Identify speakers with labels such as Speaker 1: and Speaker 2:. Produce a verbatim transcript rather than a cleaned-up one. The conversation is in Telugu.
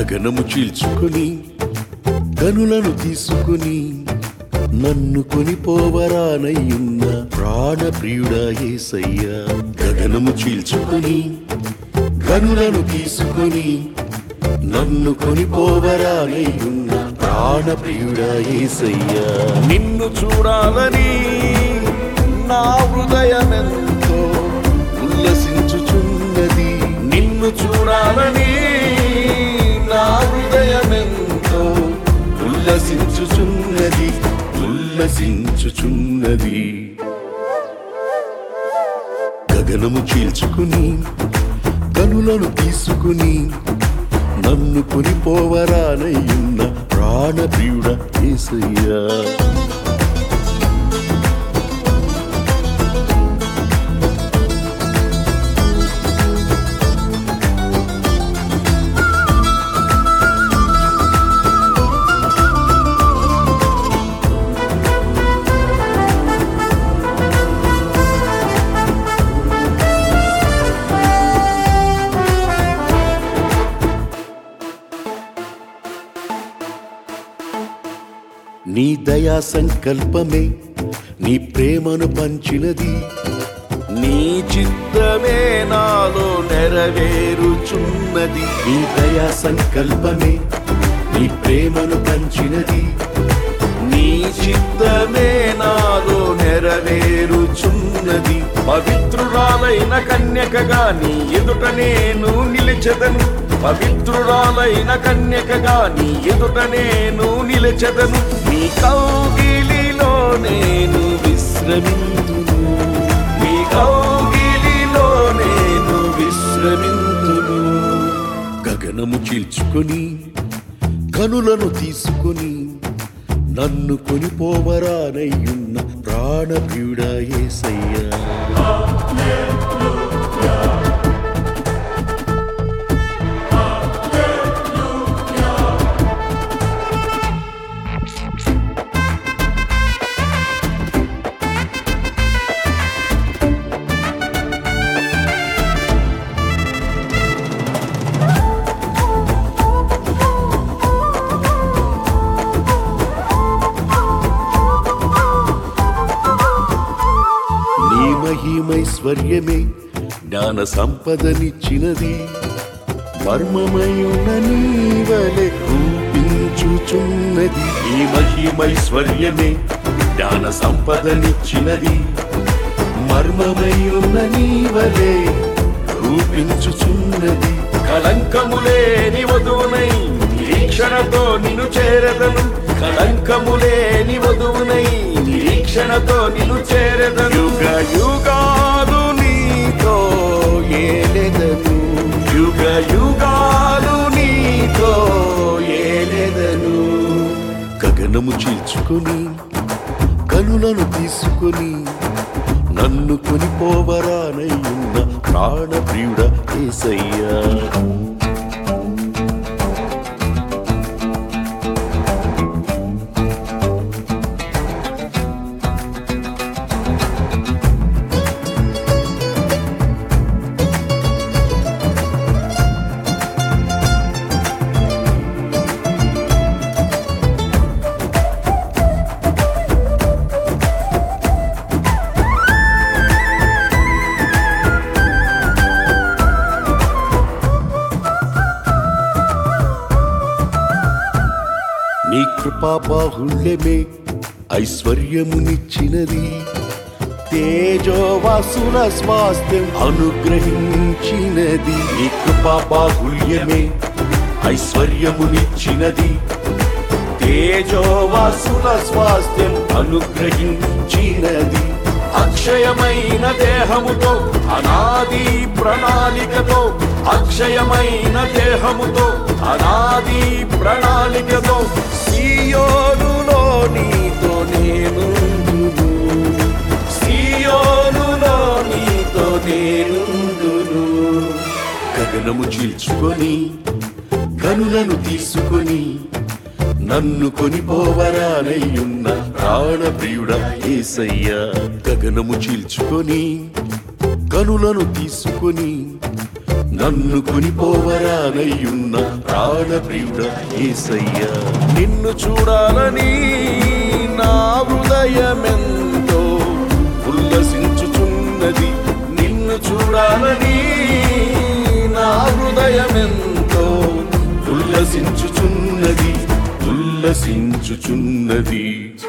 Speaker 1: గగనము చీల్చుకొని గనులను తీసుకుని నన్ను కొనిపోవరానయ్యున్న ప్రాణ ప్రియుడా యేసయ్యా. గగనము చీల్చుకొని గనులను తీసుకొని నన్ను కొనిపోవరానయ్యున్న ప్రాణ ప్రియుడా యేసయ్యా. నిన్ను చూడాలని నా హృదయమెంతో ఉల్లసించుచున్నది. నిన్ను చూడాలని నా హృదయమెంతో ఉల్లసించుచున్నది ఉల్లసించుచున్నది. గగనము చీల్చుకుని కనులను తీసుకుని నన్ను కొనిపోవరానయ్యున్న ప్రాణ ప్రియుడా యేసయ్యా. నీ దయా సంకల్పమే నీ ప్రేమను పంచినది. నీ చిత్తమే నాలో నెరవేరుచున్నది. నీ దయా సంకల్పమే నీ ప్రేమను పంచినది. నీ చిత్తమే నాలో నెరవేరుచున్నది. పవిత్రురాలైన కన్యకగా నీ ఎదుట నేను నిలిచెదను. పవిత్రురాలైన కన్యకగా నీ ఎదుట నేను నిలిచెదను. నీ కౌగిలిలో నేను విశ్రమింతును. నీ కౌగిలిలో నేను విశ్రమింతును. గగనము చీల్చుకొని కనులను తీసుకొని నన్ను కొనిపోవరానయ్యున్న ప్రాణ ప్రియుడా యేసయ్యా. మహిమైశ్వర్యమే జ్ఞాన సంపదనిచ్చినది. మర్మమయున నీవలె రూపించుచున్నది. ఈ మహిమైశ్వర్యమే జ్ఞాన సంపదనిచ్చినది. మర్మమయున నీవలె రూపించుచున్నది. కళంకములేని వధువునై నిరీక్షణతో నిన్ను చేరదను. కళంకములేని వధువునై నిరీక్షణతో నిన్ను చేరదను. యుగ యుగాలు నీతో ఏలెదను. యుగ యుగాలు నీతో ఏలెదను. గగనము చీల్చుకొని కనులను తీసుకొని నన్ను కొనిపోవరానయ్యున్న ప్రాణ ప్రియుడా యేసయ్యా. నీ కృపా బాహుళ్యమే ఐశ్వర్యమునిచ్చినది. తేజోవాసుల స్వాస్థ్యం అనుగ్రహించినది. నీ కృపా బాహుళ్యమే ఐశ్వర్యమునిచ్చినది. తేజోవాసుల స్వాస్థ్యం అనుగ్రహించినది. అక్షయమైన దేహముతో అనాది ప్రణాళికతో అక్షయమైన దేహముతో అనాది ప్రణాళికతో సియోనులో నీతో నేనుందును. సియోనులో నీతో నేనుందును. గగనము చీల్చుకొని కనులను తీసుకొని నన్ను కొనిపోవరానయ్యున్న ప్రాణ ప్రియుడా యేసయ్యా. గగనము చీల్చుకొని కనులను తీసుకొని నన్ను కొనిపోవరానయ్యున్న ప్రాణప్రియుడా యేసయ్యా. నిన్ను చూడాలని నా హృదయమెంతో ఉల్లసించుచున్నది, నిన్ను చూడాలని నా హృదయమెంతో ఉల్లసించుచున్నది, ఉల్లసించుచున్నది.